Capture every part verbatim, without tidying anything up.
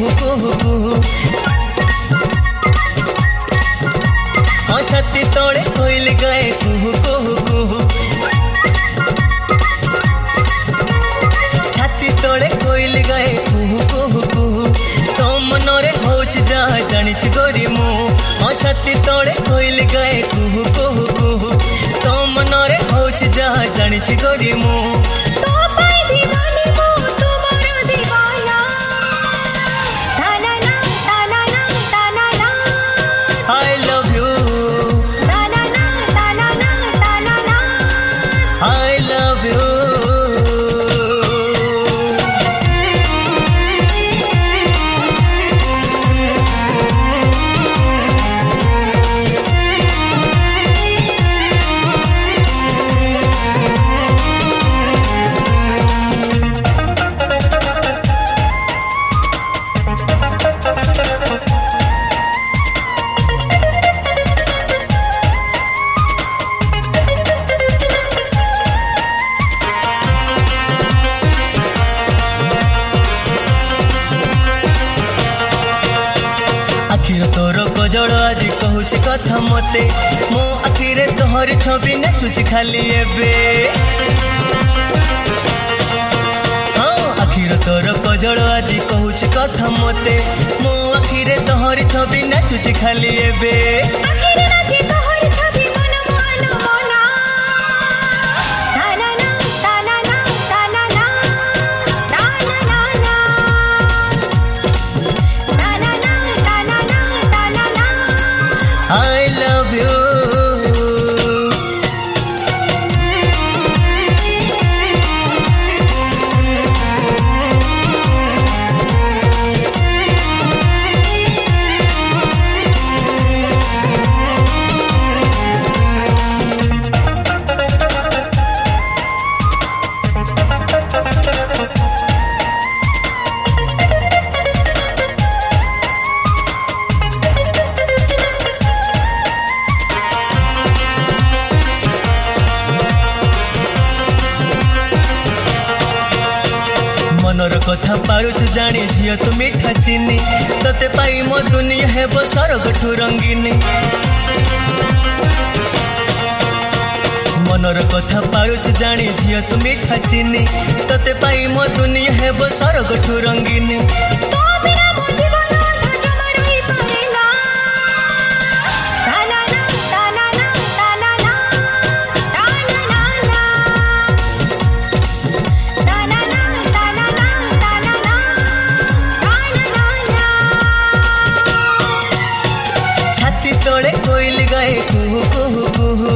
कुहू कुहू हाँ छाती तोड़े कोयल गाए कुहू कुहू कुहू छाती तोड़े कोयल गाए कुहू कुहू कुहू तो मनरे होच जा जानिच गोरी मु हाँ छाती तोड़े कोयल गाए कुहू कुहू कुहू तो मनरे होच जा जानिच गोरी मु तो पाई दीवानी मु तुम्हारा दीवाना ताना ना ताना ना ताना ना I love you ताना ना ताना ना ताना ना I love you आखिर तोर गजल आज कहूची कथा मते मो आखिरे तोहरी छवि नाचुची खाली एबे हाँ आखिर तोर गजल आज कहूची कथा मते मो आखिरे तोहरी छवि नाचुची खाली एबे आखिर नाचे तोहर छवि मन मन मना ताना ना ताना ना ताना ना ताना ना ना ताना ना ताना ना ताना ना I love you मनर कथा पारुछु जानी झियो तू मीठा चिनी तते पाई मो दुनिया हेब सरगठु रंगीनी मनर कथा पारुछु जानी झियो तू मीठा चिनी तते पाई मो दुनिया हेब सरगठु रंगीनी तो बिना मो जीवन अधा जमा रही पारेना ताना ना ताना ना ताना ना ताना ना ना ताना ना ताना ना ताना ना ताना ना ना छाती तोड़े कोयल गाए कुहू कुहू कुहू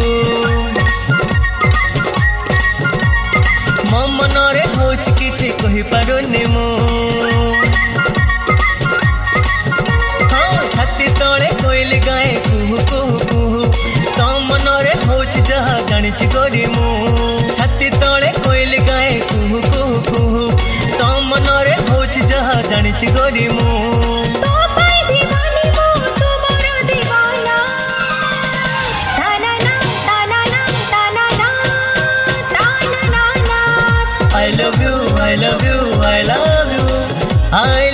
मो मनरे होच किछि कहि पारुनी मु हाँ छाती तोड़े कोयल गाए कुहू कुहू कुहू तो मनरे होच जहा जानिच गोरी मु छाती तोड़े कोयल गाए कुहू कुहू कुहू तो मनरे होच जहा जानिच गोरी मु तो पाई दीवानी मु तुम्हारा दीवाना ताना ना ताना ना ताना ना ताना ना ना I love you I love you I love you I